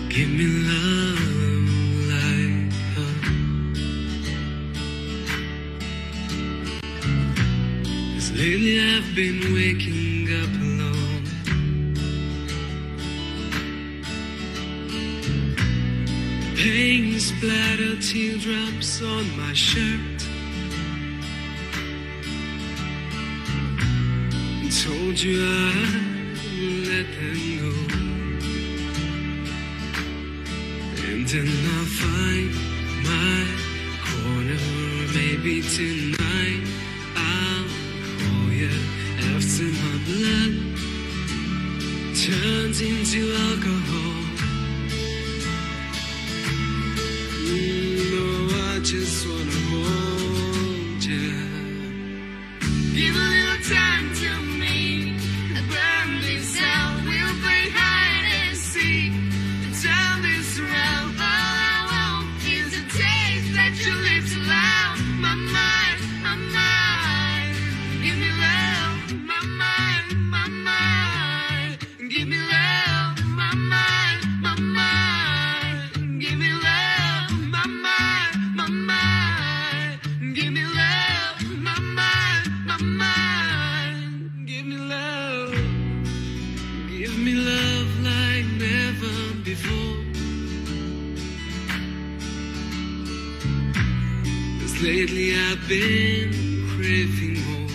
Give me love like her. 'Cause lately I've been waking up alone. Pain splatter teardrops on my shirt. Told you I'd let them go. And then I'll find my corner. Maybe tonight I'll call you after my blood turns into alcohol. No, I just wanna hold you. Give a little time to me. I burn this out. We'll play hide and seek. Turn this around. All I want is a taste that your lips allow. My mind, my mind. Give me love, my mind, my mind. Give me love, my mind, my mind. Give me love, my mind, my mind. Give me love, my mind, my mind. Give me love. Give me love like never before. 'Cause lately I've been craving more.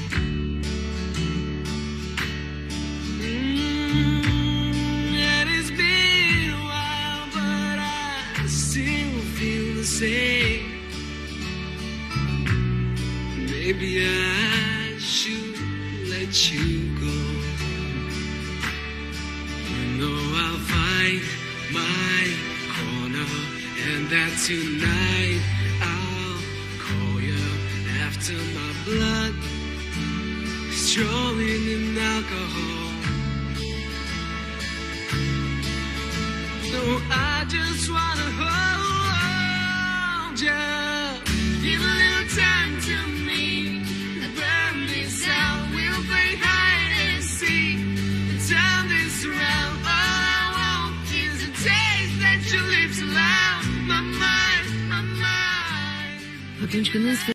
And it's been a while, but I still feel the same. Maybe I should let you go. You know I'll find my corner, and that tonight I'll call you after my blood strolling in alcohol. No, I just wanna hold you. Give a little time to me. I burn this out. We'll play hide and seek. Turn this around. All I want is a taste that your lips allow. My mind, my mind. Hakimçkanın